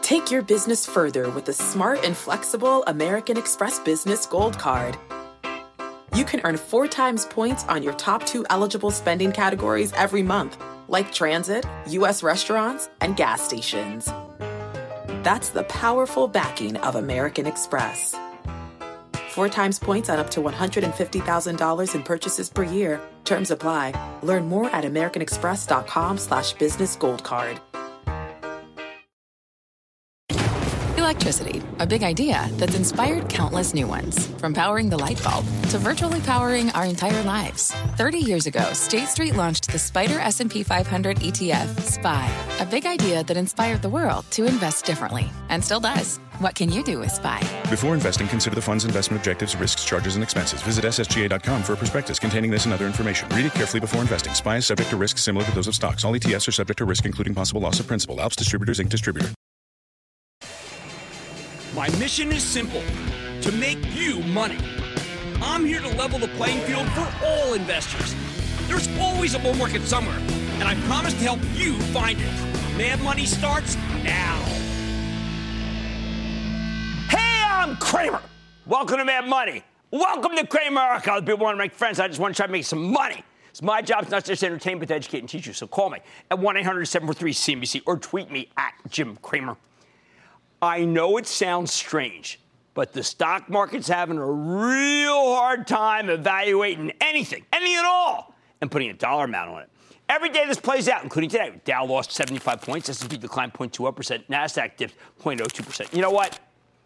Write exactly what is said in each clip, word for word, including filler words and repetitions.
Take your business further with the smart and flexible American Express Business Gold Card. You can earn four times points on your top two eligible spending categories every month, like transit, U S restaurants, and gas stations. That's the powerful backing of American Express. Four times points on up to one hundred fifty thousand dollars in purchases per year. Terms apply. Learn more at americanexpress.com slash business gold card. Electricity, a big idea that's inspired countless new ones. From powering the light bulb to virtually powering our entire lives. thirty years ago, State Street launched the Spider S and P five hundred E T F, S P Y. A big idea that inspired the world to invest differently. And still does. What can you do with S P Y? Before investing, consider the fund's investment objectives, risks, charges, and expenses. Visit S S G A dot com for a prospectus containing this and other information. Read it carefully before investing. S P Y is subject to risks similar to those of stocks. All E T Fs are subject to risk, including possible loss of principal. Alps Distributors, Incorporated. Distributor. My mission is simple, to make you money. I'm here to level the playing field for all investors. There's always a bull market somewhere, and I promise to help you find it. Mad Money starts now. Hey, I'm Cramer. Welcome to Mad Money. Welcome to Cramerica. People want to make friends. I just want to try to make some money. It's my job. It's not just to entertain, but to educate and teach you. So call me at one eight hundred seven four three C N B C or tweet me at Jim Cramer. I know it sounds strange, but the stock market's having a real hard time evaluating anything, anything at all, and putting a dollar amount on it. Every day this plays out, including today. Dow lost seventy-five points, S and P declined zero point two one percent, NASDAQ dipped zero point zero two percent. You know what?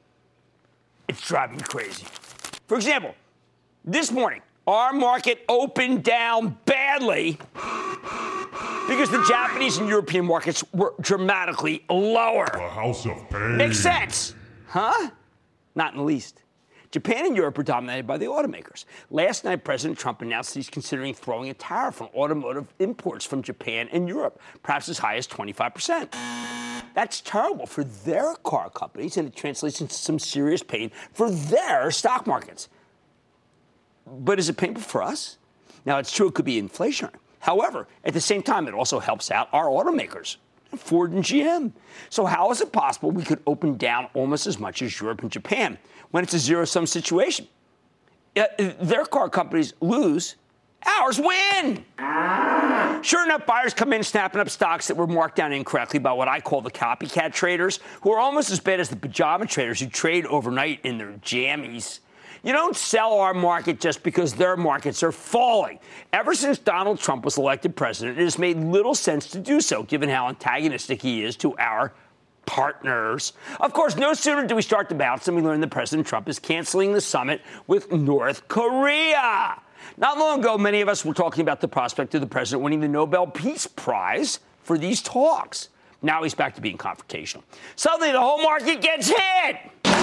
It's driving me crazy. For example, this morning, our market opened down badly because the Japanese and European markets were dramatically lower. The house of pain. Makes sense. Huh? Not in the least. Japan and Europe are dominated by the automakers. Last night, President Trump announced he's considering throwing a tariff on automotive imports from Japan and Europe, perhaps as high as twenty-five percent. That's terrible for their car companies, and it translates into some serious pain for their stock markets. But is it painful for us? Now, it's true it could be inflationary. However, at the same time, it also helps out our automakers, Ford and G M. So how is it possible we could open down almost as much as Europe and Japan when it's a zero-sum situation? Uh, their car companies lose, ours win. Sure enough, buyers come in snapping up stocks that were marked down incorrectly by what I call the copycat traders, who are almost as bad as the pajama traders who trade overnight in their jammies. You don't sell our market just because their markets are falling. Ever since Donald Trump was elected president, it has made little sense to do so, given how antagonistic he is to our partners. Of course, no sooner do we start to bounce than we learn that President Trump is canceling the summit with North Korea. Not long ago, many of us were talking about the prospect of the president winning the Nobel Peace Prize for these talks. Now he's back to being confrontational. Suddenly, the whole market gets hit.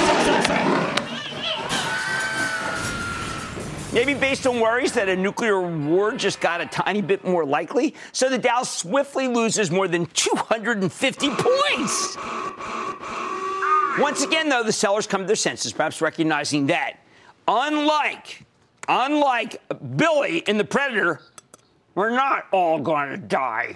Maybe based on worries that a nuclear war just got a tiny bit more likely. So the Dow swiftly loses more than two hundred fifty points. Once again, though, the sellers come to their senses, perhaps recognizing that, unlike, unlike Billy in The Predator, we're not all going to die.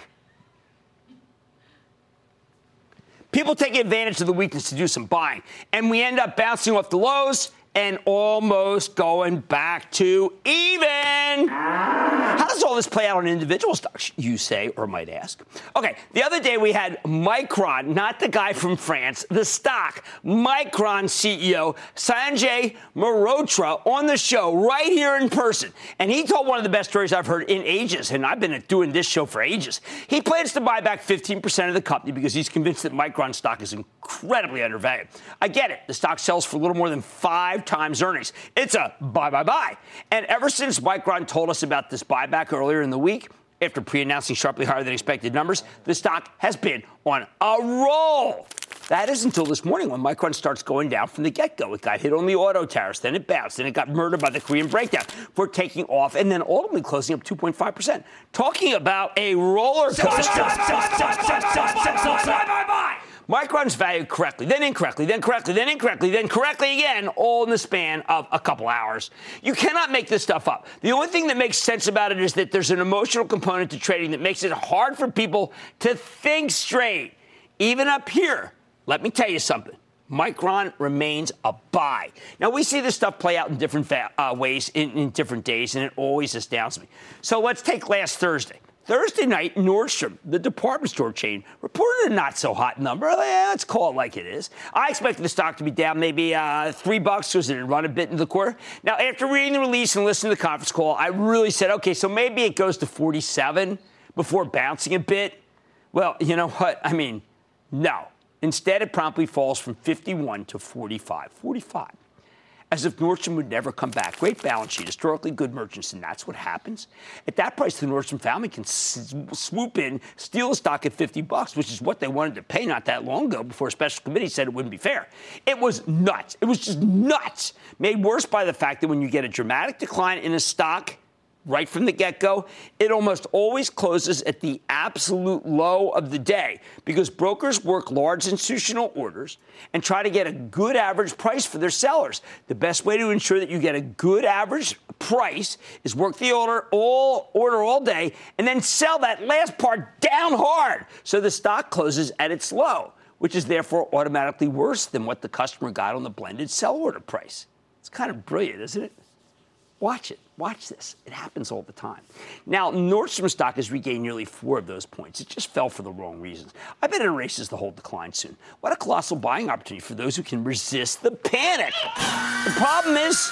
People take advantage of the weakness to do some buying, and we end up bouncing off the lows and almost going back to even. How does all this play out on individual stocks, you say, or might ask? Okay, the other day we had Micron, not the guy from France, the stock, Micron C E O Sanjay Mehrotra on the show right here in person. And he told one of the best stories I've heard in ages, and I've been doing this show for ages. He plans to buy back fifteen percent of the company because he's convinced that Micron stock is incredibly undervalued. I get it. The stock sells for a little more than five times earnings. It's a buy, buy, buy. And ever since Micron told us about this buyback earlier in the week, after pre-announcing sharply higher than expected numbers, the stock has been on a roll. That is until this morning when Micron starts going down from the get-go. It got hit on the auto tariffs, then it bounced, then it got murdered by the Korean breakdown for taking off, and then ultimately closing up two point five percent. Talking about a roller coaster. Micron's valued correctly, then incorrectly, then correctly, then incorrectly, then correctly again, all in the span of a couple hours. You cannot make this stuff up. The only thing that makes sense about it is that there's an emotional component to trading that makes it hard for people to think straight. Even up here, let me tell you something. Micron remains a buy. Now, we see this stuff play out in different fa- uh, ways in, in different days, and it always astounds me. So let's take last Thursday. Thursday night, Nordstrom, the department store chain, reported a not-so-hot number. Let's call it like it is. I expected the stock to be down maybe uh, three bucks because it had run a bit in the quarter. Now, after reading the release and listening to the conference call, I really said, okay, so maybe it goes to forty-seven before bouncing a bit. Well, you know what? I mean, no. Instead, it promptly falls from fifty-one to forty-five. forty-five. As if Nordstrom would never come back. Great balance sheet, historically good merchants, and that's what happens. At that price, the Nordstrom family can s- swoop in, steal the stock at fifty bucks, which is what they wanted to pay not that long ago before a special committee said it wouldn't be fair. It was nuts. It was just nuts. Made worse by the fact that when you get a dramatic decline in a stock, right from the get-go, it almost always closes at the absolute low of the day because brokers work large institutional orders and try to get a good average price for their sellers. The best way to ensure that you get a good average price is work the order all order all day and then sell that last part down hard so the stock closes at its low, which is therefore automatically worse than what the customer got on the blended sell order price. It's kind of brilliant, isn't it? Watch it. Watch this. It happens all the time. Now, Nordstrom stock has regained nearly four of those points. It just fell for the wrong reasons. I bet it erases the whole decline soon. What a colossal buying opportunity for those who can resist the panic. The problem is,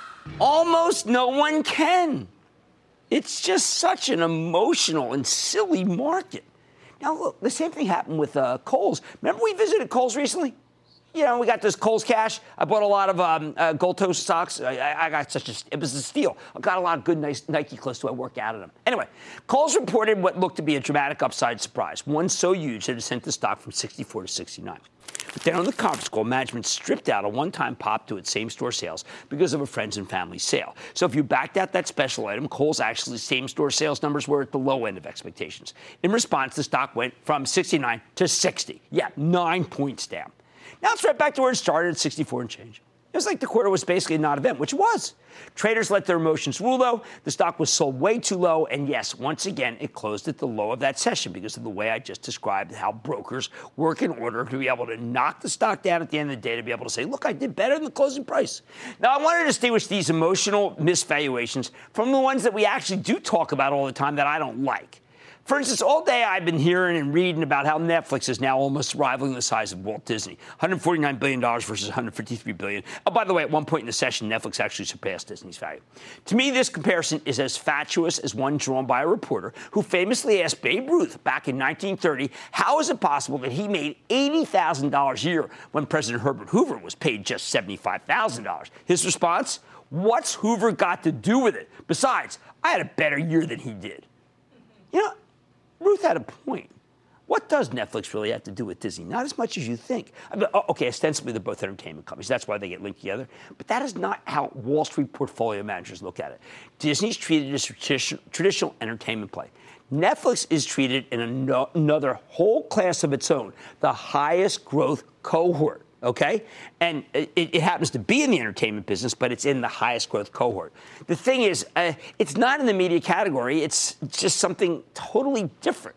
almost no one can. It's just such an emotional and silly market. Now, look, the same thing happened with uh, Kohl's. Remember we visited Kohl's recently? You know, we got this Kohl's cash. I bought a lot of um, uh, Gold Toast stocks. I, I got such a, it was a steal. I got a lot of good nice Nike clothes, so I work out of them. Anyway, Kohl's reported what looked to be a dramatic upside surprise, one so huge that it sent the stock from sixty-four to sixty-nine. But then on the conference call, management stripped out a one-time pop to its same-store sales because of a friends and family sale. So if you backed out that special item, Kohl's actually same-store sales numbers were at the low end of expectations. In response, the stock went from sixty-nine to sixty. Yeah, nine points down. Now it's right back to where it started at sixty-four and change. It was like the quarter was basically a non-event, which it was. Traders let their emotions rule, though. The stock was sold way too low, and yes, once again, it closed at the low of that session because of the way I just described how brokers work in order to be able to knock the stock down at the end of the day to be able to say, look, I did better than the closing price. Now, I want to distinguish these emotional misvaluations from the ones that we actually do talk about all the time that I don't like. For instance, all day I've been hearing and reading about how Netflix is now almost rivaling the size of Walt Disney. one hundred forty-nine billion dollars versus one hundred fifty-three billion dollars. Oh, by the way, at one point in the session, Netflix actually surpassed Disney's value. To me, this comparison is as fatuous as one drawn by a reporter who famously asked Babe Ruth back in nineteen thirty, how is it possible that he made eighty thousand dollars a year when President Herbert Hoover was paid just seventy-five thousand dollars? His response, what's Hoover got to do with it? Besides, I had a better year than he did. You know, Ruth had a point. What does Netflix really have to do with Disney? Not as much as you think. I mean, okay, ostensibly they're both entertainment companies. That's why they get linked together. But that is not how Wall Street portfolio managers look at it. Disney's treated as a traditional entertainment play. Netflix is treated in another whole class of its own, the highest growth cohort. Okay? And it, it happens to be in the entertainment business, but it's in the highest growth cohort. The thing is, uh, it's not in the media category. It's just something totally different.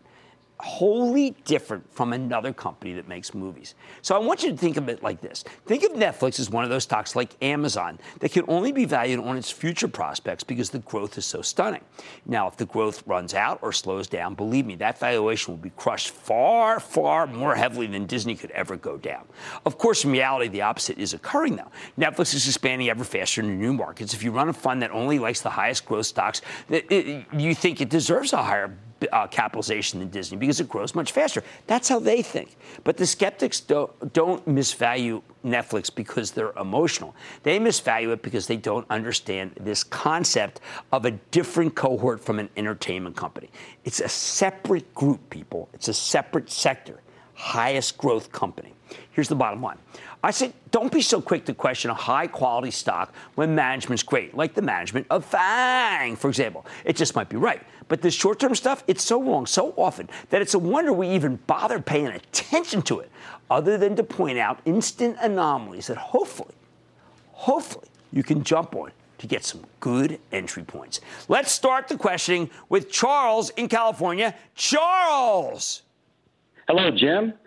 Wholly different from another company that makes movies. So I want you to think of it like this. Think of Netflix as one of those stocks like Amazon that can only be valued on its future prospects because the growth is so stunning. Now, if the growth runs out or slows down, believe me, that valuation will be crushed far, far more heavily than Disney could ever go down. Of course, in reality, the opposite is occurring now. Netflix is expanding ever faster into new markets. If you run a fund that only likes the highest growth stocks, it, it, you think it deserves a higher Uh, capitalization than Disney because it grows much faster. That's how they think. But the skeptics don't, don't misvalue Netflix because they're emotional. They misvalue it because they don't understand this concept of a different cohort from an entertainment company. It's a separate group, people. It's a separate sector. Highest growth company. Here's the bottom line. I say don't be so quick to question a high-quality stock when management's great, like the management of FANG, for example. It just might be right. But this short-term stuff, it's so wrong so often that it's a wonder we even bother paying attention to it, other than to point out instant anomalies that hopefully, hopefully you can jump on to get some good entry points. Let's start the questioning with Charles in California. Charles! Hello, Jim.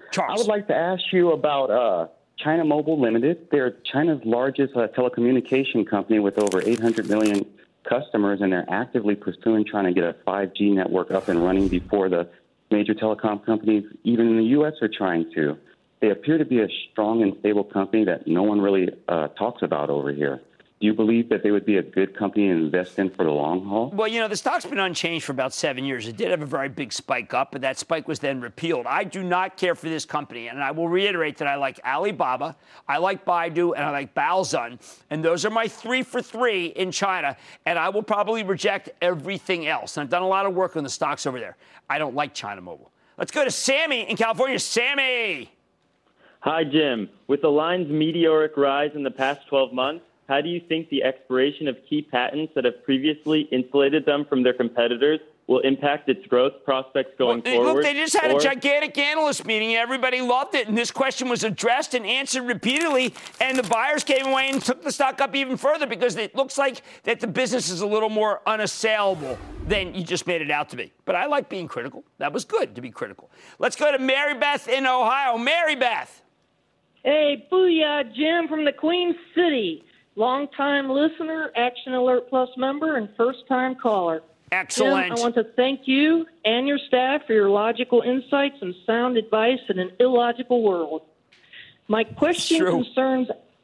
Charles. I would like to ask you about uh, China Mobile Limited. They're China's largest uh, telecommunication company with over eight hundred million customers, and they're actively pursuing trying to get a five G network up and running before the major telecom companies, even in the U S, are trying to. They appear to be a strong and stable company that no one really uh, talks about over here. Do you believe that they would be a good company to invest in for the long haul? Well, you know, the stock's been unchanged for about seven years. It did have a very big spike up, but that spike was then repealed. I do not care for this company, and I will reiterate that I like Alibaba, I like Baidu, and I like Baozun, and those are my three for three in China, and I will probably reject everything else. And I've done a lot of work on the stocks over there. I don't like China Mobile. Let's go to Sammy in California. Sammy! Hi, Jim. With the line's meteoric rise in the past twelve months, how do you think the expiration of key patents that have previously insulated them from their competitors will impact its growth prospects going well, forward? Look, they just had or- a gigantic analyst meeting. Everybody loved it, and this question was addressed and answered repeatedly, and the buyers came away and took the stock up even further because it looks like that the business is a little more unassailable than you just made it out to be. But I like being critical. That was good to be critical. Let's go to Mary Beth in Ohio. Mary Beth. Hey, booyah, Jim from the Queen City. Long-time listener, Action Alert Plus member, and first-time caller. Excellent. Jim, I want to thank you and your staff for your logical insights and sound advice in an illogical world. My question concerns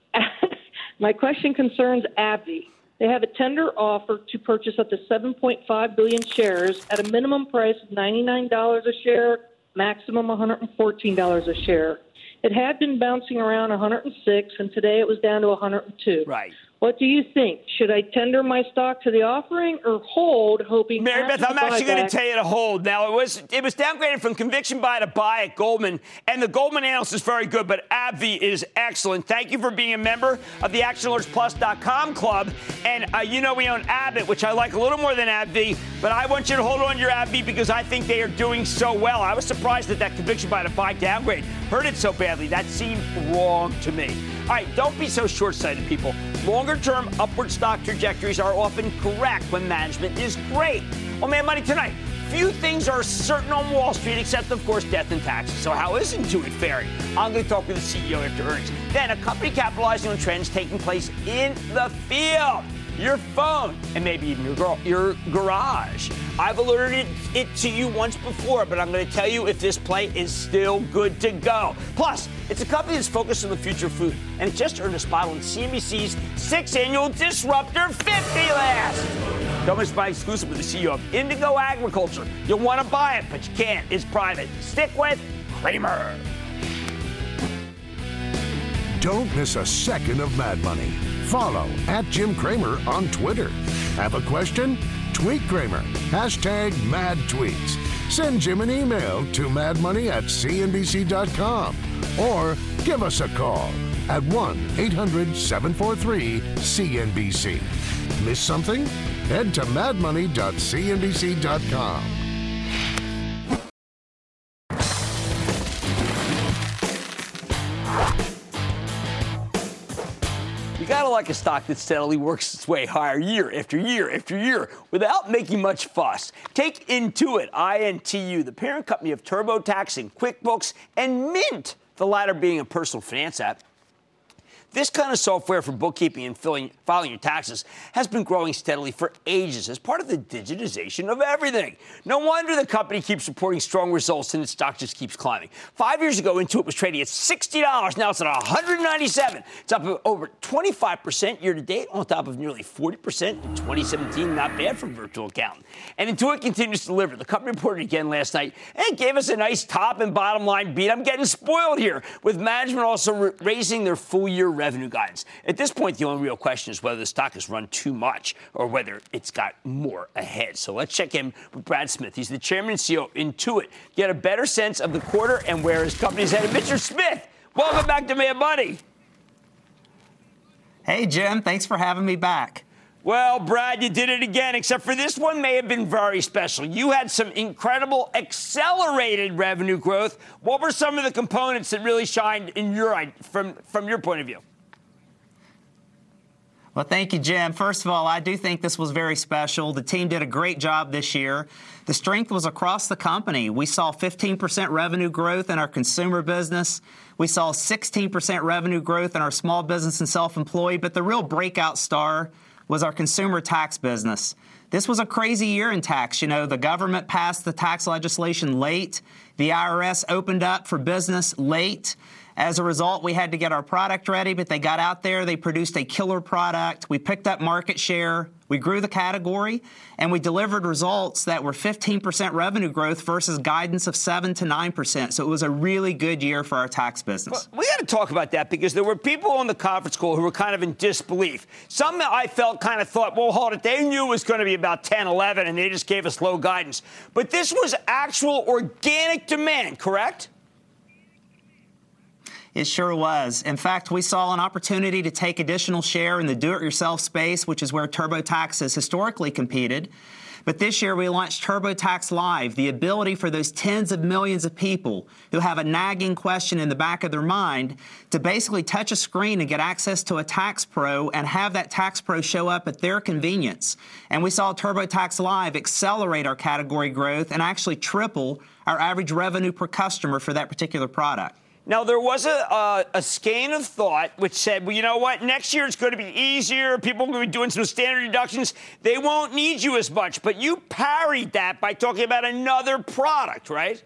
my question concerns AbbVie. They have a tender offer to purchase up to seven point five billion shares at a minimum price of ninety-nine dollars a share, maximum one hundred fourteen dollars a share. It had been bouncing around one hundred six, and today it was down to one hundred two. Right. What do you think? Should I tender my stock to the offering or hold, hoping? Mary Beth, I'm actually going to tell you to hold. Now, it was it was downgraded from conviction buy to buy at Goldman, and the Goldman analyst is very good, but AbbVie is excellent. Thank you for being a member of the Action Alerts Plus dot com club. And uh, you know we own Abbott, which I like a little more than AbbVie, but I want you to hold on to your AbbVie because I think they are doing so well. I was surprised that that conviction buy to buy downgrade hurt it so badly. That seemed wrong to me. All right, don't be so short-sighted, people. Longer-term upward stock trajectories are often correct when management is great. On Mad Money tonight, few things are certain on Wall Street except, of course, death and taxes. So how is Intuit faring? I'm going to talk with the C E O after earnings. Then a company capitalizing on trends taking place in the field. Your phone, and maybe even your, gar- your garage. I've alerted it to you once before, but I'm going to tell you if this play is still good to go. Plus, it's a company that's focused on the future of food, and it just earned a spot on C N B C's sixth annual Disruptor fifty list. Don't miss my exclusive with the C E O of Indigo Agriculture. You'll want to buy it, but you can't. It's private. Stick with Cramer. Don't miss a second of Mad Money. Follow at Jim Cramer on Twitter. Have a question? Tweet Cramer. Hashtag Mad Tweets. Send Jim an email to madmoney at c n b c dot com or give us a call at one eight hundred seven four three C N B C. Miss something? Head to mad money dot c n b c dot com. You gotta like a stock that steadily works its way higher year after year after year without making much fuss. Take Intuit, I N T U, the parent company of TurboTax and QuickBooks, and Mint, the latter being a personal finance app. This kind of software for bookkeeping and filling, filing your taxes has been growing steadily for ages as part of the digitization of everything. No wonder the company keeps reporting strong results and its stock just keeps climbing. Five years ago, Intuit was trading at sixty dollars. Now it's at one hundred ninety-seven dollars. It's up over twenty-five percent year to date on top of nearly forty percent in twenty seventeen. Not bad for a virtual accountant. And Intuit continues to deliver. The company reported again last night and gave us a nice top and bottom line beat. I'm getting spoiled here with management also raising their full year revenue. Revenue guidance. At this point, the only real question is whether the stock has run too much or whether it's got more ahead. So let's check in with Brad Smith. He's the chairman and C E O of Intuit. Get a better sense of the quarter and where his company's headed. Mister Smith, welcome back to Mad Money. Hey, Jim. Thanks for having me back. Well, Brad, you did it again, except for this one may have been very special. You had some incredible accelerated revenue growth. What were some of the components that really shined in your from from your point of view? Well, thank you, Jim. First of all, I do think this was very special. The team did a great job this year. The strength was across the company. We saw fifteen percent revenue growth in our consumer business. We saw sixteen percent revenue growth in our small business and self-employed. But the real breakout star was our consumer tax business. This was a crazy year in tax. You know, the government passed the tax legislation late. The I R S opened up for business late. As a result, we had to get our product ready, but they got out there. They produced a killer product. We picked up market share. We grew the category, and we delivered results that were fifteen percent revenue growth versus guidance of seven to nine percent. So it was a really good year for our tax business. Well, we got to talk about that because there were people on the conference call who were kind of in disbelief. Some I felt kind of thought, well, hold it. They knew it was going to be about ten, eleven, and they just gave us low guidance. But this was actual organic demand, correct? It sure was. In fact, we saw an opportunity to take additional share in the do-it-yourself space, which is where TurboTax has historically competed. But this year, we launched TurboTax Live, the ability for those tens of millions of people who have a nagging question in the back of their mind to basically touch a screen and get access to a tax pro and have that tax pro show up at their convenience. And we saw TurboTax Live accelerate our category growth and actually triple our average revenue per customer for that particular product. Now, there was a, a, a skein of thought which said, well, you know what, next year it's going to be easier. People are going to be doing some standard deductions. They won't need you as much. But you parried that by talking about another product, right?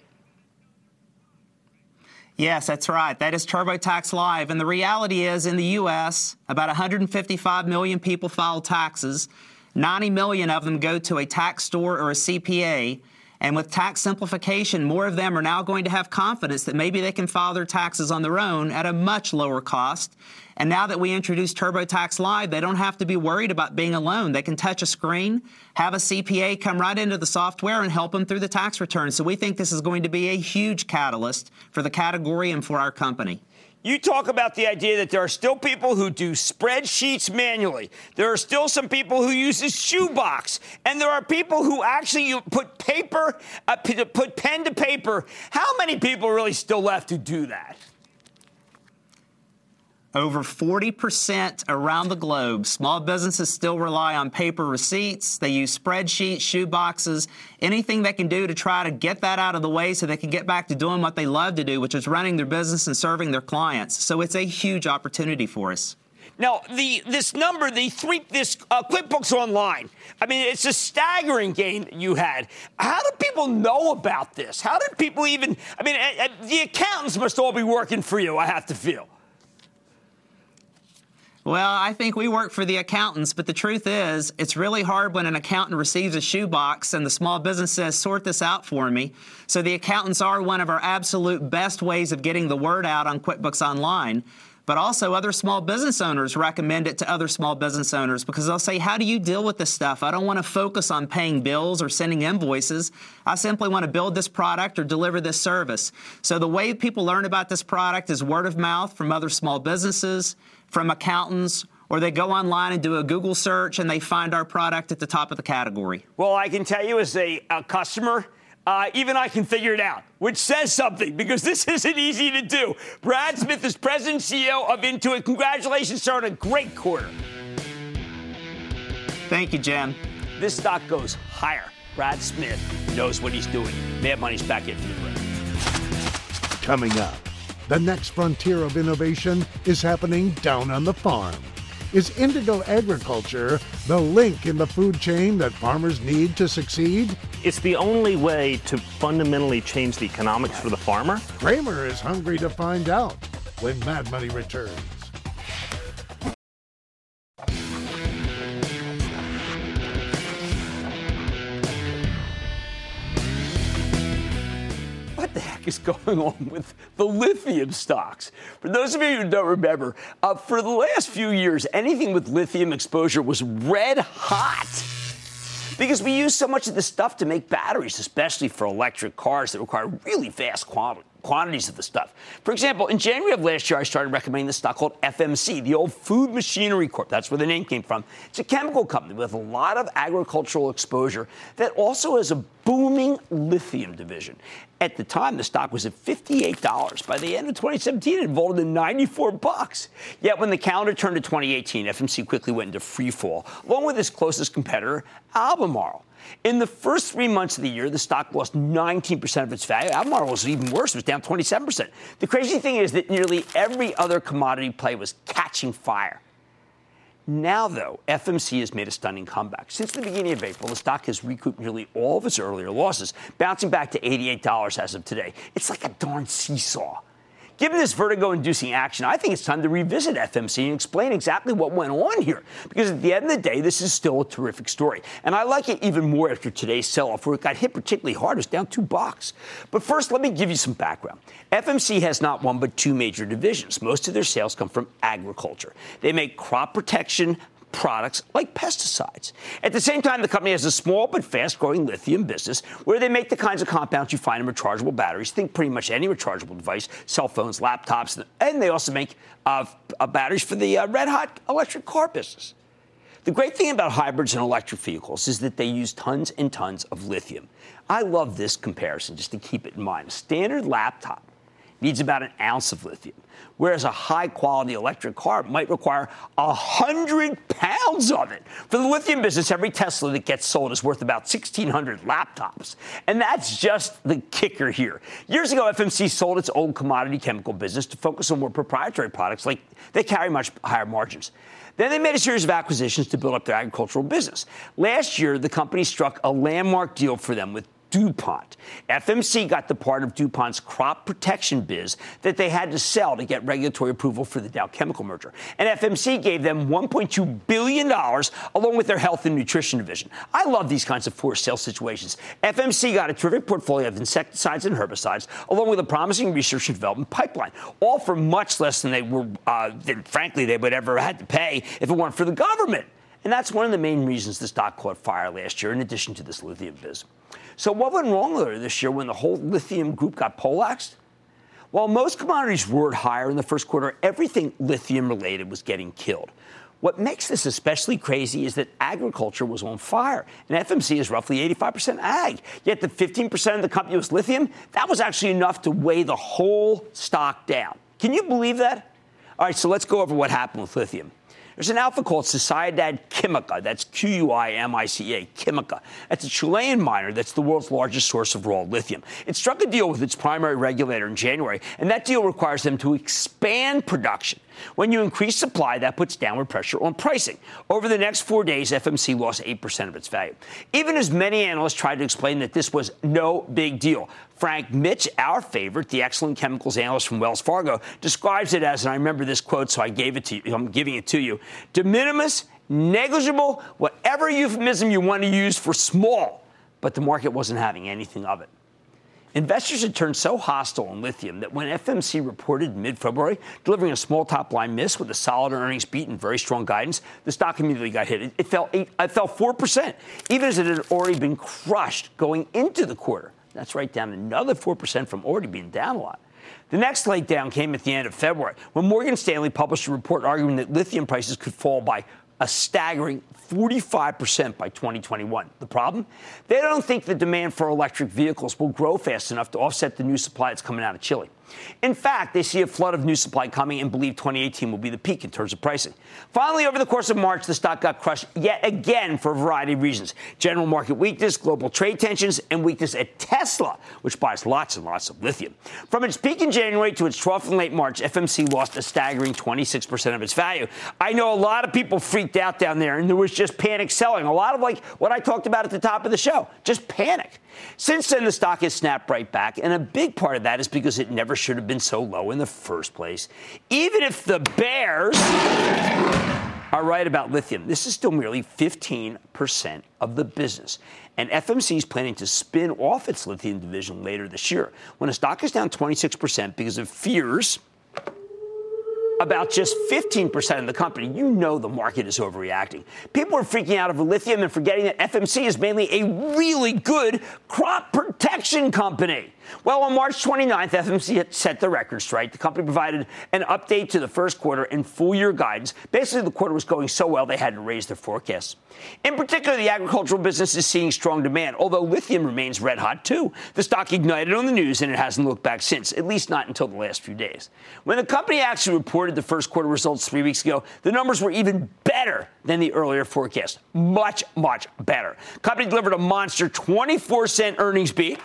Yes, that's right. That is TurboTax Live. And the reality is, in the U S, about one hundred fifty-five million people file taxes. ninety million of them go to a tax store or a C P A. And with tax simplification, more of them are now going to have confidence that maybe they can file their taxes on their own at a much lower cost. And now that we introduced TurboTax Live, they don't have to be worried about being alone. They can touch a screen, have a C P A come right into the software and help them through the tax return. So we think this is going to be a huge catalyst for the category and for our company. You talk about the idea that there are still people who do spreadsheets manually. There are still some people who use a shoebox. And there are people who actually put paper, uh, put pen to paper. How many people are really still left who do that? Over forty percent around the globe. Small businesses still rely on paper receipts. They use spreadsheets, shoe boxes, anything they can do to try to get that out of the way so they can get back to doing what they love to do, which is running their business and serving their clients. So it's a huge opportunity for us. Now, the this number, the three, this uh, QuickBooks Online, I mean, it's a staggering gain that you had. How do people know about this? How did people even, I mean, uh, uh, the accountants must all be working for you, I have to feel. Well, I think we work for the accountants, but the truth is it's really hard when an accountant receives a shoebox and the small business says, sort this out for me. So the accountants are one of our absolute best ways of getting the word out on QuickBooks Online. But also other small business owners recommend it to other small business owners because they'll say, how do you deal with this stuff? I don't want to focus on paying bills or sending invoices. I simply want to build this product or deliver this service. So the way people learn about this product is word of mouth from other small businesses, from accountants, or they go online and do a Google search and they find our product at the top of the category. Well, I can tell you as a, a customer, uh, even I can figure it out, which says something because this isn't easy to do. Brad Smith is president and C E O of Intuit. Congratulations, sir, on a great quarter. Thank you, Jim. This stock goes higher. Brad Smith knows what he's doing. Mad Money's back in for the break. Coming up, the next frontier of innovation is happening down on the farm. Is indigo agriculture the link in the food chain that farmers need to succeed? It's the only way to fundamentally change the economics for the farmer. Cramer is hungry to find out when Mad Money returns. What the heck is going on with the lithium stocks? For those of you who don't remember, uh, for the last few years, anything with lithium exposure was red hot because we use so much of this stuff to make batteries, especially for electric cars that require really fast quality, quantities of the stuff. For example, in January of last year, I started recommending the stock called F M C, the old Food Machinery Corp. That's where the name came from. It's a chemical company with a lot of agricultural exposure that also has a booming lithium division. At the time, the stock was at fifty-eight dollars. By the end of twenty seventeen, it had vaulted to ninety-four bucks. Yet when the calendar turned to twenty eighteen, F M C quickly went into free fall, along with its closest competitor, Albemarle. In the first three months of the year, the stock lost nineteen percent of its value. Albemarle was even worse. It was down twenty-seven percent. The crazy thing is that nearly every other commodity play was catching fire. Now, though, F M C has made a stunning comeback. Since the beginning of April, the stock has recouped nearly all of its earlier losses, bouncing back to eighty-eight dollars as of today. It's like a darn seesaw. Given this vertigo-inducing action, I think it's time to revisit F M C and explain exactly what went on here. Because at the end of the day, this is still a terrific story. And I like it even more after today's sell-off, where it got hit particularly hard. It was down two bucks. But first, let me give you some background. F M C has not one but two major divisions. Most of their sales come from agriculture. They make crop protection products like pesticides. At the same time, the company has a small but fast-growing lithium business where they make the kinds of compounds you find in rechargeable batteries. Think pretty much any rechargeable device, cell phones, laptops, and they also make uh, uh, batteries for the uh, red-hot electric car business. The great thing about hybrids and electric vehicles is that they use tons and tons of lithium. I love this comparison just to keep it in mind. A standard laptop needs about an ounce of lithium, whereas a high-quality electric car might require one hundred pounds of it. For the lithium business, every Tesla that gets sold is worth about sixteen hundred laptops. And that's just the kicker here. Years ago, F M C sold its old commodity chemical business to focus on more proprietary products like they carry much higher margins. Then they made a series of acquisitions to build up their agricultural business. Last year, the company struck a landmark deal for them with DuPont. F M C got the part of DuPont's crop protection biz that they had to sell to get regulatory approval for the Dow Chemical merger. And F M C gave them one point two billion dollars along with their health and nutrition division. I love these kinds of forced sale situations. F M C got a terrific portfolio of insecticides and herbicides along with a promising research and development pipeline, all for much less than they were, uh, than frankly they would ever had to pay if it weren't for the government. And that's one of the main reasons the stock caught fire last year, in addition to this lithium biz. So what went wrong there this year when the whole lithium group got poleaxed? While most commodities roared higher in the first quarter, everything lithium-related was getting killed. What makes this especially crazy is that agriculture was on fire, and F M C is roughly eighty-five percent ag. Yet the fifteen percent of the company was lithium. That was actually enough to weigh the whole stock down. Can you believe that? All right, so let's go over what happened with lithium. There's an outfit called Sociedad Quimica. That's Q U I M I C A, Quimica. That's a Chilean miner that's the world's largest source of raw lithium. It struck a deal with its primary regulator in January, and that deal requires them to expand production. When you increase supply, that puts downward pressure on pricing. Over the next four days, F M C lost eight percent of its value. Even as many analysts tried to explain that this was no big deal, Frank Mitch, our favorite, the excellent chemicals analyst from Wells Fargo, describes it as, and I remember this quote, so I gave it to you, I'm giving it to you, de minimis, negligible, whatever euphemism you want to use for small, but the market wasn't having anything of it. Investors had turned so hostile on lithium that when F M C reported mid-February, delivering a small top-line miss with a solid earnings beat and very strong guidance, the stock immediately got hit. It, it fell eight, it fell four percent, even as it had already been crushed going into the quarter. That's right down another four percent from already being down a lot. The next leg down came at the end of February, when Morgan Stanley published a report arguing that lithium prices could fall by a staggering forty-five percent by twenty twenty-one. The problem? They don't think the demand for electric vehicles will grow fast enough to offset the new supply that's coming out of Chile. In fact, they see a flood of new supply coming and believe twenty eighteen will be the peak in terms of pricing. Finally, over the course of March, the stock got crushed yet again for a variety of reasons. General market weakness, global trade tensions, and weakness at Tesla, which buys lots and lots of lithium. From its peak in January to its trough in late March, F M C lost a staggering twenty-six percent of its value. I know a lot of people freaked out down there, and there was just panic selling. A lot of like what I talked about at the top of the show, just panic. Since then, the stock has snapped right back, and a big part of that is because it never should have been so low in the first place. Even if the bears are right about lithium, this is still merely fifteen percent of the business. And F M C is planning to spin off its lithium division later this year, when the stock is down twenty-six percent because of fears about just fifteen percent of the company, you know the market is overreacting. People are freaking out over lithium and forgetting that F M C is mainly a really good crop protection company. Well, on March twenty-ninth, F M C set the record straight. The company provided an update to the first quarter and full-year guidance. Basically, the quarter was going so well, they had to raise their forecasts. In particular, the agricultural business is seeing strong demand, although lithium remains red-hot, too. The stock ignited on the news, and it hasn't looked back since, at least not until the last few days. When the company actually reported the first quarter results three weeks ago, the numbers were even better than the earlier forecast. Much, much better. The company delivered a monster twenty-four cent earnings beat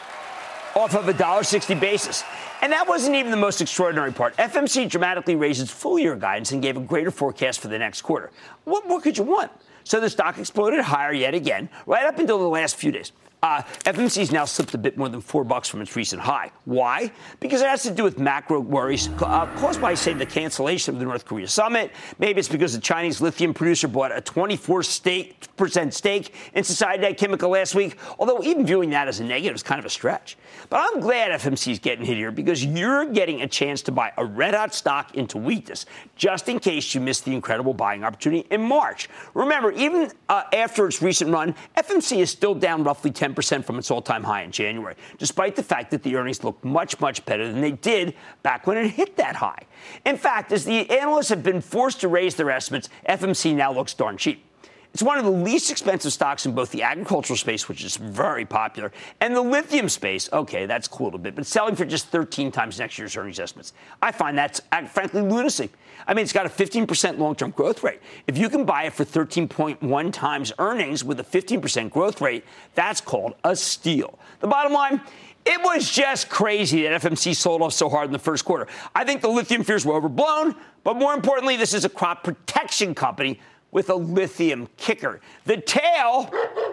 off of a one dollar sixty basis. And that wasn't even the most extraordinary part. F M C dramatically raised its full-year guidance and gave a greater forecast for the next quarter. What more could you want? So the stock exploded higher yet again, right up until the last few days. Uh, F M C's now slipped a bit more than four bucks from its recent high. Why? Because it has to do with macro worries uh, caused by, say, the cancellation of the North Korea summit. Maybe it's because the Chinese lithium producer bought a twenty-four percent stake in Sociedad Chemical last week, although even viewing that as a negative is kind of a stretch. But I'm glad F M C is getting hit here because you're getting a chance to buy a red-hot stock into weakness, just in case you missed the incredible buying opportunity in March. Remember, even uh, after its recent run, F M C is still down roughly ten percent from its all-time high in January, despite the fact that the earnings look much, much better than they did back when it hit that high. In fact, as the analysts have been forced to raise their estimates, F M C now looks darn cheap. It's one of the least expensive stocks in both the agricultural space, which is very popular, and the lithium space. Okay, that's cooled a bit, but selling for just thirteen times next year's earnings estimates. I find that's, frankly, lunacy. I mean, it's got a fifteen percent long-term growth rate. If you can buy it for thirteen point one times earnings with a fifteen percent growth rate, that's called a steal. The bottom line, it was just crazy that F M C sold off so hard in the first quarter. I think the lithium fears were overblown, but more importantly, this is a crop protection company with a lithium kicker. The tail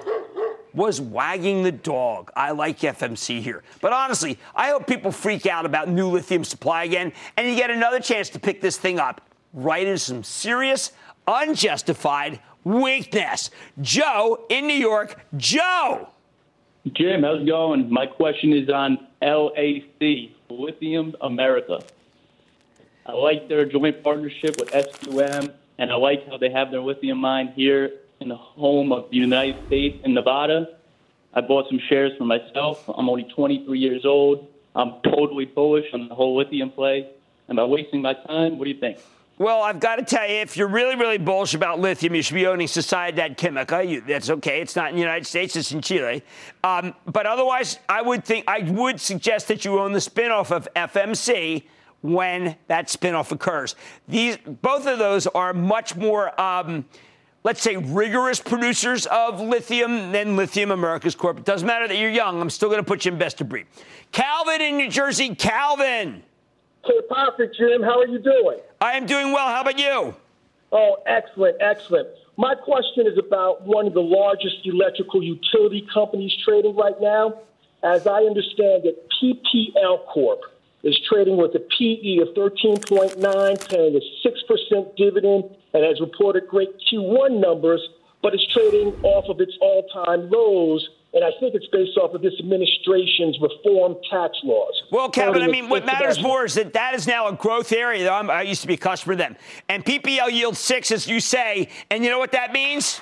was wagging the dog. I like F M C here. But honestly, I hope people freak out about new lithium supply again, and you get another chance to pick this thing up right into some serious, unjustified weakness. Joe in New York. Joe! Jim, how's it going? My question is on L A C, Lithium America. I like their joint partnership with S Q M, and I like how they have their lithium mine here in the home of the United States in Nevada. I bought some shares for myself. I'm only twenty-three years old. I'm totally bullish on the whole lithium play. Am I wasting my time? What do you think? Well, I've got to tell you, if you're really, really bullish about lithium, you should be owning Sociedad Chemical. You, that's okay. It's not in the United States. It's in Chile. Um, but otherwise, I would think I would suggest that you own the spinoff of F M C when that spinoff occurs. These, both of those are much more, um, let's say, rigorous producers of lithium than Lithium Americas Corp. It doesn't matter that you're young. I'm still going to put you in best of breed. Calvin in New Jersey. Calvin. Hey, Patrick, Jim, how are you doing? I am doing well. How about you? Oh, excellent, excellent. My question is about one of the largest electrical utility companies trading right now. As I understand it, P P L Corp is trading with a P E of thirteen point nine, paying a six percent dividend, and has reported great Q one numbers, but is trading off of its all-time lows. And I think it's based off of this administration's reform tax laws. Well, Kevin, I mean, what matters more is that that is now a growth area. I'm, I used to be a customer of them. And P P L yields six, as you say. And you know what that means?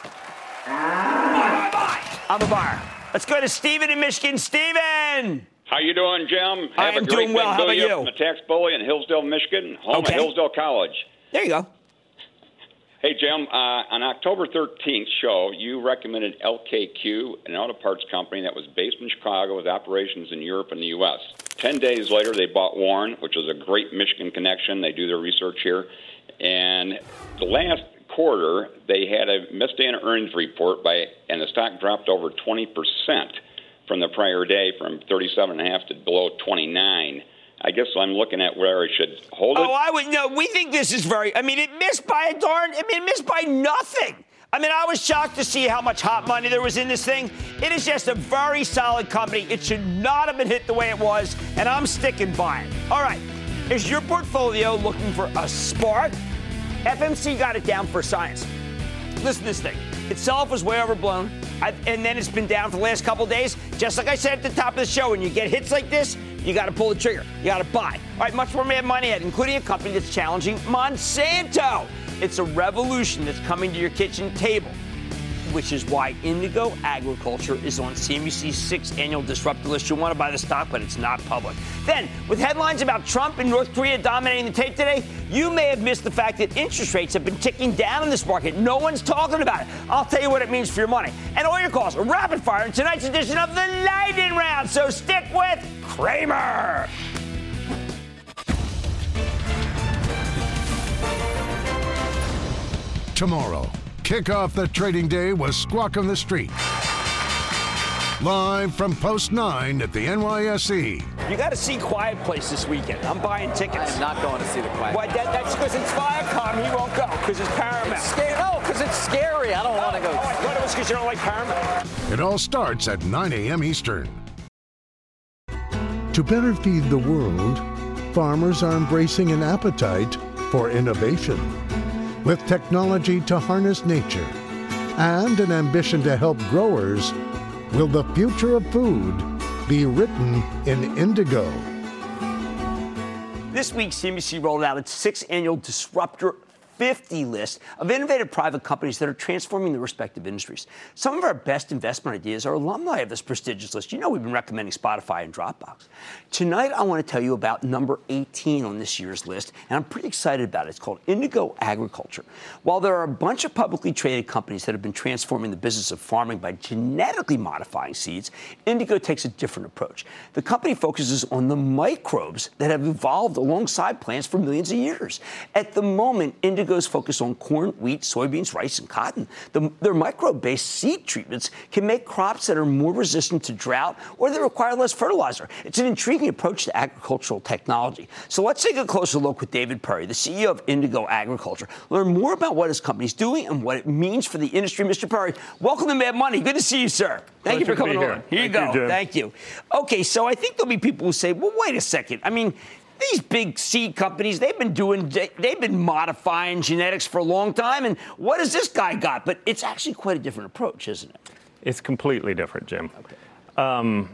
I'm a buyer. Let's go to Stephen in Michigan. Stephen! How you doing, Jim? I Have am a great doing well. How about you? From the Tax Bully in Hillsdale, Michigan, home Okay. of Hillsdale College. There you go. Hey, Jim, uh, on October thirteenth show, you recommended L K Q, an auto parts company that was based in Chicago with operations in Europe and the U S. Ten days later, they bought Warren, which is a great Michigan connection. They do their research here. And the last quarter, they had a missed an earnings report, by, and the stock dropped over twenty percent from the prior day, from thirty-seven and a half to below twenty-nine. I guess I'm looking at where I should hold it. Oh, I would no. We think this is very. I mean, it missed by a darn. I mean, it missed by nothing. I mean, I was shocked to see how much hot money there was in this thing. It is just a very solid company. It should not have been hit the way it was, and I'm sticking by it. All right, is your portfolio looking for a spark? F M C got it down for science. Listen to this thing. Itself was way overblown, I've, and then it's been down for the last couple of days. Just like I said at the top of the show, when you get hits like this, You got to pull the trigger. You got to buy. All right, much more Mad Money ahead, including a company that's challenging Monsanto. It's a revolution that's coming to your kitchen table, which is why Indigo Agriculture is on C N B C's sixth annual disruptor list. You want to buy the stock, but it's not public. Then, with headlines about Trump and North Korea dominating the tape today, you may have missed the fact that interest rates have been ticking down in this market. No one's talking about it. I'll tell you what it means for your money. And all your calls are rapid fire in tonight's edition of the Lightning Round. So stick with Cramer. Tomorrow, kick off the trading day with Squawk on the Street. Live from Post nine at the N Y S E. You got to see Quiet Place this weekend. I'm buying tickets. I am not going to see the Quiet Why, that, That's because it's Viacom. He won't go because it's Paramount. It's scary. No, because it's scary. I don't oh, want to go. Oh, I thought it was because you don't like Paramount. It all starts at nine a.m. Eastern. To better feed the world, farmers are embracing an appetite for innovation. With technology to harness nature and an ambition to help growers, will the future of food be written in indigo? This week, C N B C rolled out its sixth annual Disruptor fifty list of innovative private companies that are transforming their respective industries. Some of our best investment ideas are alumni of this prestigious list. You know we've been recommending Spotify and Dropbox. Tonight, I want to tell you about number eighteen on this year's list, and I'm pretty excited about it. It's called Indigo Agriculture. While there are a bunch of publicly traded companies that have been transforming the business of farming by genetically modifying seeds, Indigo takes a different approach. The company focuses on the microbes that have evolved alongside plants for millions of years. At the moment, Indigo Indigo's focus on corn, wheat, soybeans, rice, and cotton. The, their microbe-based seed treatments can make crops that are more resistant to drought or that require less fertilizer. It's an intriguing approach to agricultural technology. So let's take a closer look with David Perry, the C E O of Indigo Agriculture. Learn more about what his company's doing and what it means for the industry. Mister Perry, welcome to Mad Money. Good to see you, sir. Thank you for coming on. Here you go. Thank you. Okay, so I think there'll be people who say, well, wait a second. I mean, these big seed companies, they've been doing, they've been modifying genetics for a long time, and what has this guy got? But it's actually quite a different approach, isn't it? It's completely different, Jim. Okay. Um,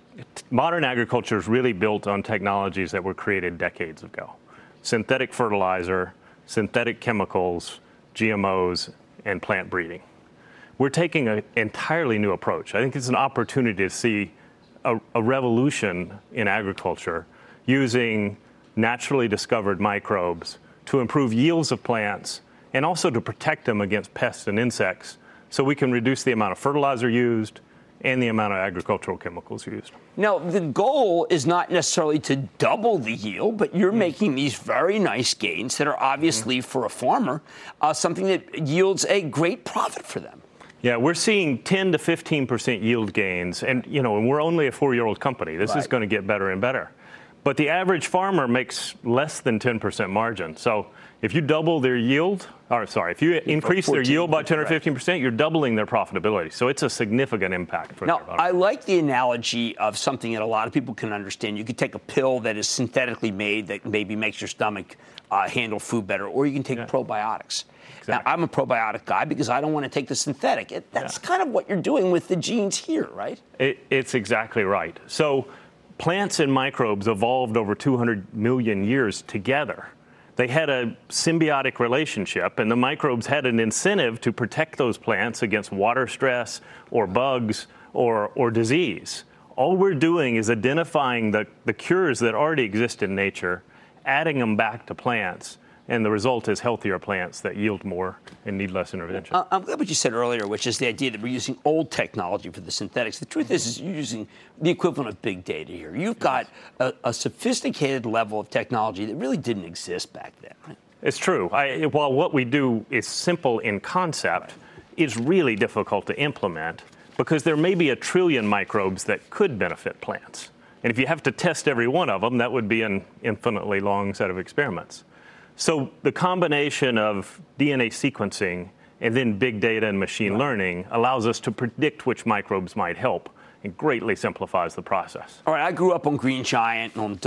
modern agriculture is really built on technologies that were created decades ago. Synthetic fertilizer, synthetic chemicals, G M Os, and plant breeding. We're taking an entirely new approach. I think it's an opportunity to see a, a revolution in agriculture using naturally discovered microbes to improve yields of plants and also to protect them against pests and insects so we can reduce the amount of fertilizer used and the amount of agricultural chemicals used. Now, the goal is not necessarily to double the yield, but you're mm. making these very nice gains that are obviously, mm. for a farmer, uh, something that yields a great profit for them. Yeah, we're seeing ten to fifteen percent yield gains, and, you know, and we're only a four-year-old company. This right. is going to get better and better. But the average farmer makes less than ten percent margin. So if you double their yield, or sorry, if you increase their yield by ten or fifteen percent, you're doubling their profitability. So it's a significant impact for now, their bottom. I like the analogy of something that a lot of people can understand. You could take a pill that is synthetically made that maybe makes your stomach uh, handle food better, or you can take yeah. probiotics. Exactly. Now, I'm a probiotic guy because I don't want to take the synthetic. It, that's yeah. kind of what you're doing with the genes here, right? It, it's exactly right. So plants and microbes evolved over two hundred million years together. They had a symbiotic relationship, and the microbes had an incentive to protect those plants against water stress or bugs or, or disease. All we're doing is identifying the, the cures that already exist in nature, adding them back to plants, and the result is healthier plants that yield more and need less intervention. Uh, I'm glad what you said earlier, which is the idea that we're using old technology for the synthetics. The truth is, is you're using the equivalent of big data here. You've got a, a sophisticated level of technology that really didn't exist back then, right? It's true. I, while what we do is simple in concept, right. it's really difficult to implement because there may be a trillion microbes that could benefit plants. And if you have to test every one of them, that would be an infinitely long set of experiments. So the combination of D N A sequencing and then big data and machine right. learning allows us to predict which microbes might help and greatly simplifies the process. All right, I grew up on Green Giant and on Dole.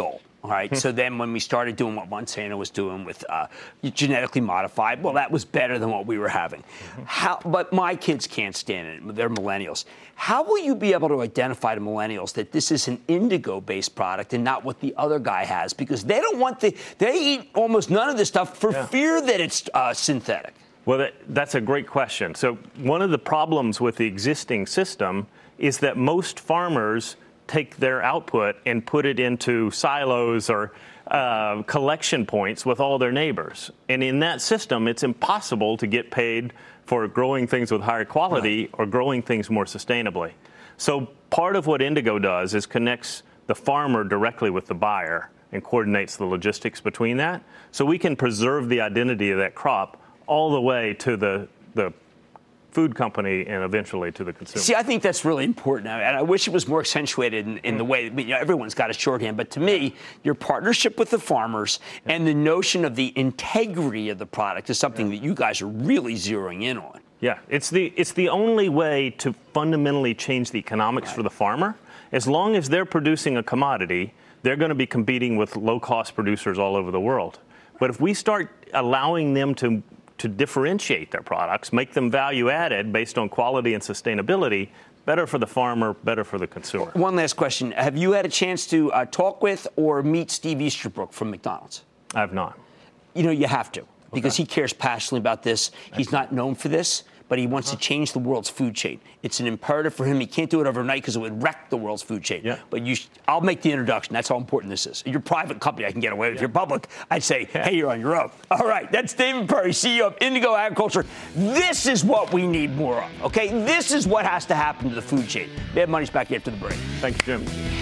All right. So then when we started doing what Monsanto was doing with uh, genetically modified, well, that was better than what we were having. Mm-hmm. How? But my kids can't stand it. They're millennials. How will you be able to identify to millennials that this is an indigo-based product and not what the other guy has? Because they don't want the, they eat almost none of this stuff for yeah. fear that it's uh, synthetic. Well, that, that's a great question. So one of the problems with the existing system is that most farmers take their output and put it into silos or uh, collection points with all their neighbors. And in that system, it's impossible to get paid for growing things with higher quality right. or growing things more sustainably. So part of what Indigo does is connects the farmer directly with the buyer and coordinates the logistics between that. So we can preserve the identity of that crop all the way to the, the food company and eventually to the consumer. See, I think that's really important, and I wish it was more accentuated in, in the way. I mean, you know, everyone's got a shorthand, but to me, your partnership with the farmers yeah. and the notion of the integrity of the product is something yeah. that you guys are really zeroing in on. Yeah, it's the it's the only way to fundamentally change the economics right. for the farmer. As long as they're producing a commodity, they're going to be competing with low-cost producers all over the world. But if we start allowing them to to differentiate their products, make them value-added based on quality and sustainability, better for the farmer, better for the consumer. One last question. Have you had a chance to uh, talk with or meet Steve Easterbrook from McDonald's? I have not. You know, you have to, because okay. he cares passionately about this. Excellent. He's not known for this, but he wants uh-huh. to change the world's food chain. It's an imperative for him. He can't do it overnight because it would wreck the world's food chain. Yeah. But you, sh- I'll make the introduction. That's how important this is. You're a private company. I can get away with. Yeah. If you're public, I'd say, yeah. hey, you're on your own. All right. That's David Perry, C E O of Indigo Agriculture. This is what we need more of, okay? This is what has to happen to the food chain. Mad Money's back after the break. Thank you, Jim.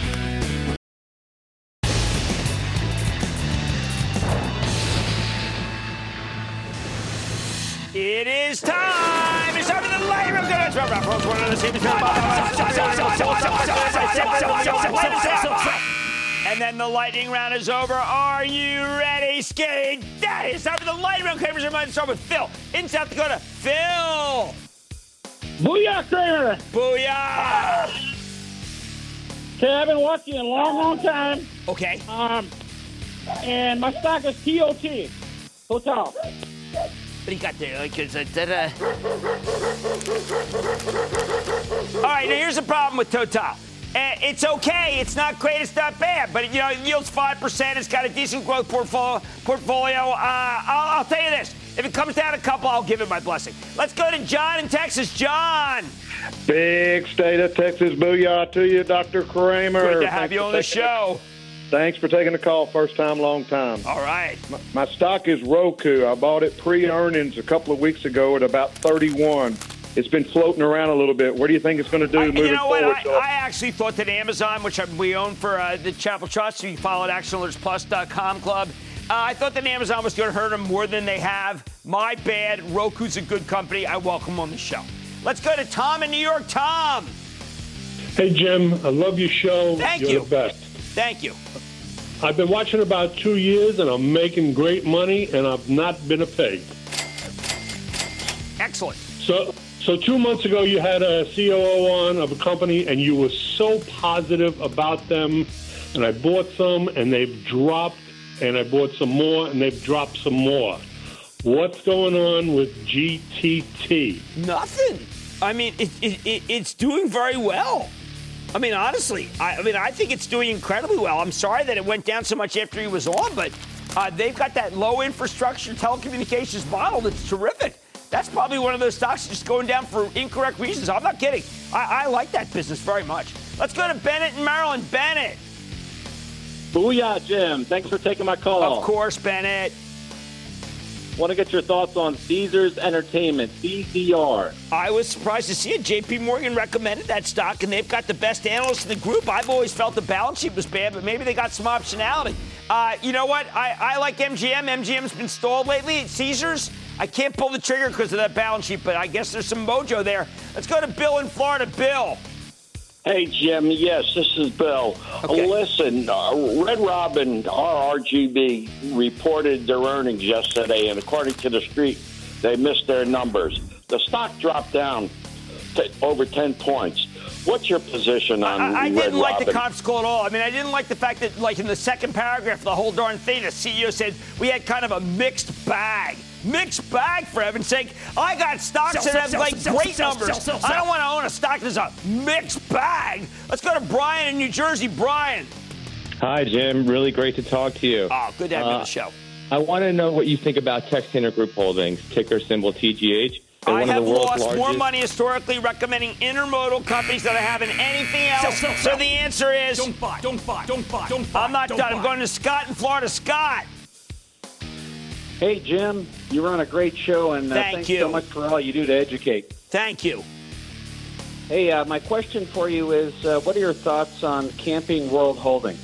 It is time. It's time for the lighting room. And then the lightning round is over. Are you ready, Skate Daddy? It's time for the lighting round. Kramer's remind to start with Phil in South Dakota. Phil. Booyah, Kramer. Booyah. Okay, I've been watching a long, long time. Okay. Um, and my stock is T O T, Total. What do you got there? Like, is it, uh... All right, now here's the problem with Total. Uh, it's okay. It's not great. It's not bad. But, you know, it yields five percent. It's got a decent growth portfolio. portfolio. Uh, I'll, I'll tell you this. If it comes down a couple, I'll give it my blessing. Let's go to John in Texas. John. Big state of Texas. Booyah to you, Doctor Kramer. Good to have Thanks you on the show. It. Thanks for taking the call. First time, long time. All right. My, my stock is Roku. I bought it pre-earnings a couple of weeks ago at about thirty-one. It's been floating around a little bit. What do you think it's going to do I, moving you know forward? What? I, I actually thought that Amazon, which we own for uh, the Chapel Trust, so you can follow at action alerts plus dot com club, uh, I thought that Amazon was going to hurt them more than they have. My bad. Roku's a good company. I welcome them on the show. Let's go to Tom in New York. Tom. Hey, Jim. I love your show. Thank You're you. the best. Thank you. I've been watching about two years, and I'm making great money, and I've not been a pig. Excellent. So, so two months ago, you had a C O O on of a company, and you were so positive about them, and I bought some, and they've dropped, and I bought some more, and they've dropped some more. What's going on with G T T? Nothing. I mean, it, it, it, it's doing very well. I mean, honestly, I, I mean, I think it's doing incredibly well. I'm sorry that it went down so much after he was on, but uh, they've got that low infrastructure telecommunications model that's terrific. That's probably one of those stocks just going down for incorrect reasons. I'm not kidding. I, I like that business very much. Let's go to Bennett in Maryland. Bennett. Booyah, Jim. Thanks for taking my call. Of course, Bennett. Want to get your thoughts on Caesars Entertainment, C Z R. I was surprised to see it. J P Morgan recommended that stock, and they've got the best analysts in the group. I've always felt the balance sheet was bad, but maybe they got some optionality. Uh, you know what? I, I like M G M. M G M's been stalled lately. At Caesars, I can't pull the trigger because of that balance sheet, but I guess there's some mojo there. Let's go to Bill in Florida. Bill. Hey, Jim. Yes, this is Bill. Okay. Listen, uh, Red Robin, R R G B, reported their earnings yesterday, and according to the street, they missed their numbers. The stock dropped down to over ten points. What's your position on I, I Red didn't like Robin? the conference call at all. I mean, I didn't like the fact that, like, in the second paragraph of the whole darn thing, the C E O said we had kind of a mixed bag. Mixed bag, for heaven's sake. I got stocks Sell, that sell, have, sell, like, sell, great sell, numbers. sell, sell, sell. I don't want to own a stock that's a mixed bag. Let's go to Brian in New Jersey. Brian. Hi, Jim. Really great to talk to you. Oh, good to have you on Uh, the show. I want to know what you think about Textainer Group Holdings, ticker symbol T G H. They're I one have of the world's lost largest. more money historically recommending intermodal companies than I have in anything else. Sell, sell, so sell. the answer is Don't buy, don't buy, don't buy, don't buy. I'm not don't done. buy. I'm going to Scott in Florida. Scott. Hey, Jim, you run a great show, and uh, Thank thanks you. so much for all you do to educate. Thank you. Hey, uh, my question for you is, uh, what are your thoughts on Camping World Holdings?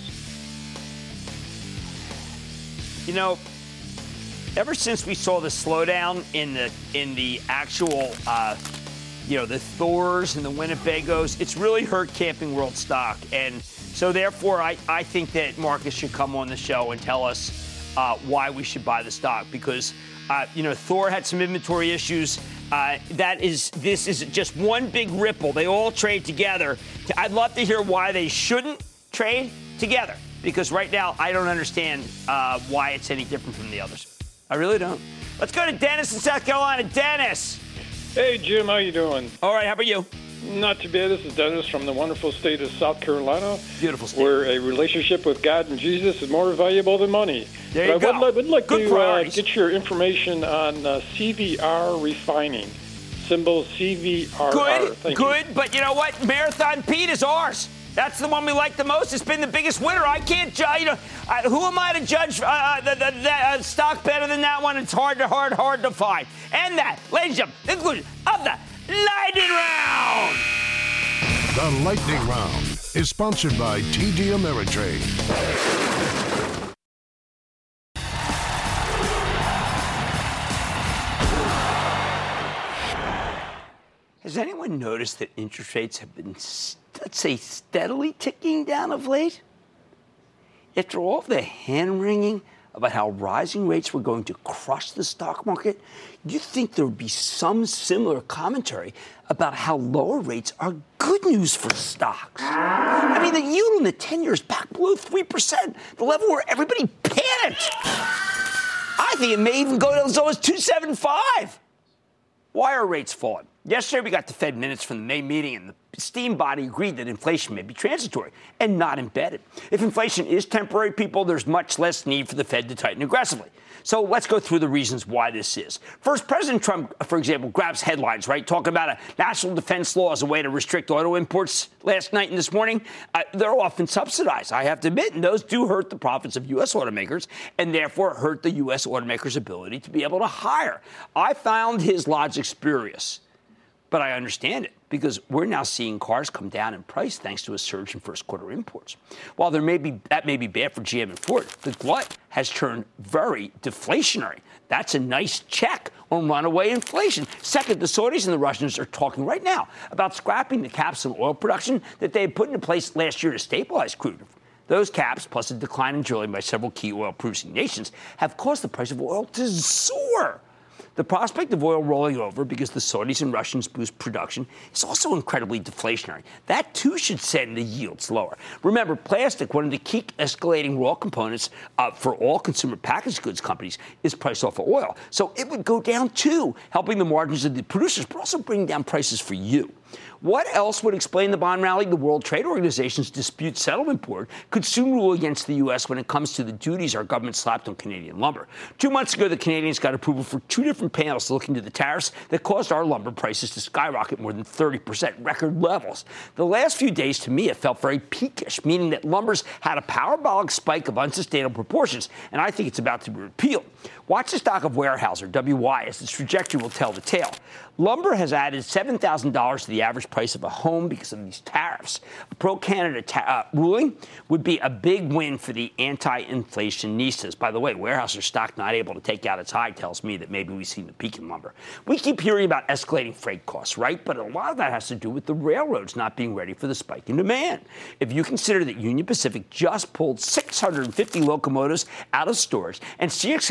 You know, ever since we saw the slowdown in the in the actual, uh, you know, the Thors and the Winnebagos, it's really hurt Camping World stock. And so, therefore, I, I think that Marcus should come on the show and tell us uh, why we should buy the stock. Because, uh, you know, Thor had some inventory issues. Uh, that is, this is just one big ripple. They all trade together. I'd love to hear why they shouldn't trade together. Because right now, I don't understand uh, why it's any different from the others. I really don't. Let's go to Dennis in South Carolina. Dennis. Hey, Jim, how you doing? All right, how about you? Not too bad. This is Dennis from the wonderful state of South Carolina. Beautiful state. Where a relationship with God and Jesus is more valuable than money. There you but I go. would, li- would like Good to uh, priorities. get your information on uh, C V R refining. Symbol C V R R. Good, Thank good. you. But you know what? Marathon Pete is ours. That's the one we like the most. It's been the biggest winner. I can't judge. You know, I, who am I to judge uh, the, the, the uh, stock better than that one? It's hard to hard, hard to find. And that, ladies and gentlemen, the conclusion of the lightning round. The Lightning Round is sponsored by T D Ameritrade. Has anyone noticed that interest rates have been, let's say, steadily ticking down of late? After all the hand-wringing about how rising rates were going to crush the stock market, you'd think there would be some similar commentary about how lower rates are good news for stocks. I mean, the yield on the ten-year is back below three percent, the level where everybody panicked. I think it may even go to as low as two seventy-five. Why are rates falling? Yesterday, we got the Fed minutes from the May meeting, and the esteemed body agreed that inflation may be transitory and not embedded. If inflation is temporary, people, there's much less need for the Fed to tighten aggressively. So let's go through the reasons why this is. First, President Trump, for example, grabs headlines, right? Talking about a national defense law as a way to restrict auto imports last night and this morning. Uh, they're often subsidized, I have to admit, and those do hurt the profits of U S automakers and therefore hurt the U S automakers' ability to be able to hire. I found his logic spurious, but I understand it because we're now seeing cars come down in price thanks to a surge in first quarter imports. While there may be that may be bad for G M and Ford, the glut has turned very deflationary. That's a nice check on runaway inflation. Second, the Saudis and the Russians are talking right now about scrapping the caps on oil production that they had put into place last year to stabilize crude. Those caps, plus a decline in drilling by several key oil-producing nations, have caused the price of oil to soar. The prospect of oil rolling over because the Saudis and Russians boost production is also incredibly deflationary. That, too, should send the yields lower. Remember, plastic, one of the key escalating raw components uh, for all consumer packaged goods companies, is priced off of oil. So it would go down, too, helping the margins of the producers, but also bringing down prices for you. What else would explain the bond rally? The World Trade Organization's dispute settlement board could soon rule against the U S when it comes to the duties our government slapped on Canadian lumber. Two months ago, the Canadians got approval for two different panels to look into the tariffs that caused our lumber prices to skyrocket more than thirty percent, record levels. The last few days, to me, it felt very peakish, meaning that lumber's had a parabolic spike of unsustainable proportions, and I think it's about to be repealed. Watch the stock of Weyerhaeuser, W Y, as its trajectory will tell the tale. Lumber has added seven thousand dollars to the average price of a home because of these tariffs. A pro-Canada ta- uh, ruling would be a big win for the anti-inflationistas. By the way, Weyerhaeuser stock not able to take out its high tells me that maybe we've seen the peak in lumber. We keep hearing about escalating freight costs, right? But a lot of that has to do with the railroads not being ready for the spike in demand. If you consider that Union Pacific just pulled six hundred fifty locomotives out of storage and C X S's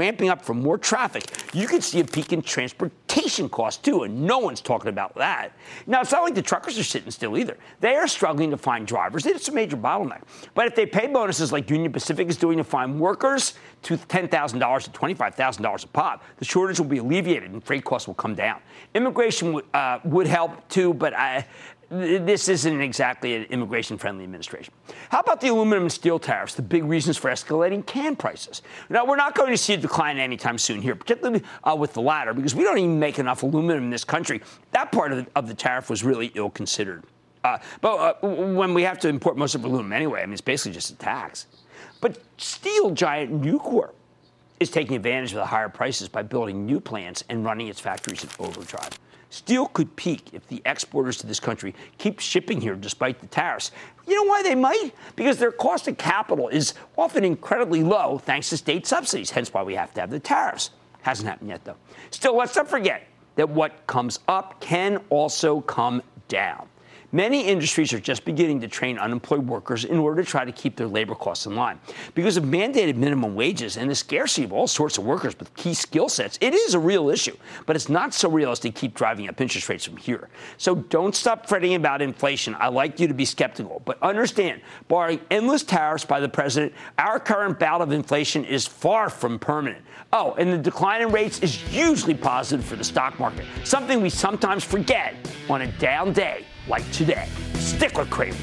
ramping up for more traffic, you could see a peak in transportation costs, too, and no one's talking about that. Now, it's not like the truckers are sitting still either. They are struggling to find drivers. It's a major bottleneck. But if they pay bonuses like Union Pacific is doing to find workers, to ten thousand dollars to twenty-five thousand dollars a pop, the shortage will be alleviated and freight costs will come down. Immigration w- uh, would help, too, but I... This isn't exactly an immigration-friendly administration. How about the aluminum and steel tariffs, the big reasons for escalating can prices? Now, we're not going to see a decline anytime soon here, particularly uh, with the latter, because we don't even make enough aluminum in this country. That part of the, of the tariff was really ill-considered. Uh, but uh, when we have to import most of aluminum anyway, I mean, it's basically just a tax. But steel giant Nucor is taking advantage of the higher prices by building new plants and running its factories in overdrive. Steel could peak if the exporters to this country keep shipping here despite the tariffs. You know why they might? Because their cost of capital is often incredibly low thanks to state subsidies, hence why we have to have the tariffs. Hasn't happened yet, though. Still, let's not forget that what comes up can also come down. Many industries are just beginning to train unemployed workers in order to try to keep their labor costs in line. Because of mandated minimum wages and the scarcity of all sorts of workers with key skill sets, it is a real issue. But it's not so real as to keep driving up interest rates from here. So don't stop fretting about inflation. I like you to be skeptical. But understand, barring endless tariffs by the president, our current bout of inflation is far from permanent. Oh, and the decline in rates is hugely positive for the stock market, something we sometimes forget on a down day like today. Stick with Cramer.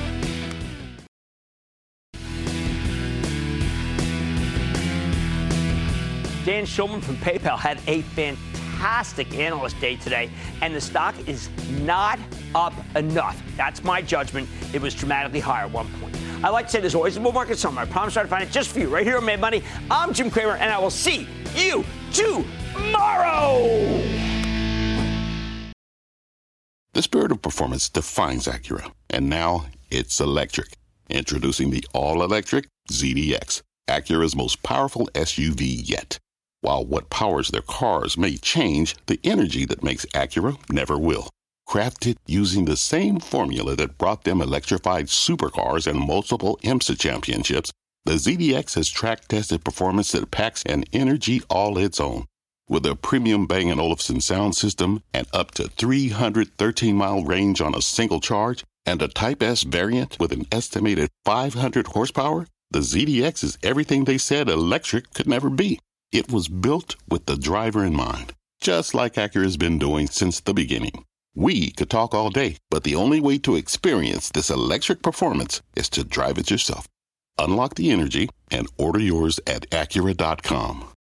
Dan Schulman from PayPal had a fantastic analyst day today, and the stock is not up enough. That's my judgment. It was dramatically higher at one point. I like to say there's always a bull market somewhere. I promise I'll find it just for you right here on Mad Money. I'm Jim Cramer, and I will see you tomorrow. The spirit of performance defines Acura, and now it's electric. Introducing the all-electric Z D X, Acura's most powerful S U V yet. While what powers their cars may change, the energy that makes Acura never will. Crafted using the same formula that brought them electrified supercars and multiple IMSA championships, the Z D X has track-tested performance that packs an energy all its own. With a premium Bang and Olufsen sound system and up to three hundred thirteen mile range on a single charge, and a Type S variant with an estimated five hundred horsepower, the Z D X is everything they said electric could never be. It was built with the driver in mind, just like Acura's been doing since the beginning. We could talk all day, but the only way to experience this electric performance is to drive it yourself. Unlock the energy and order yours at Acura dot com.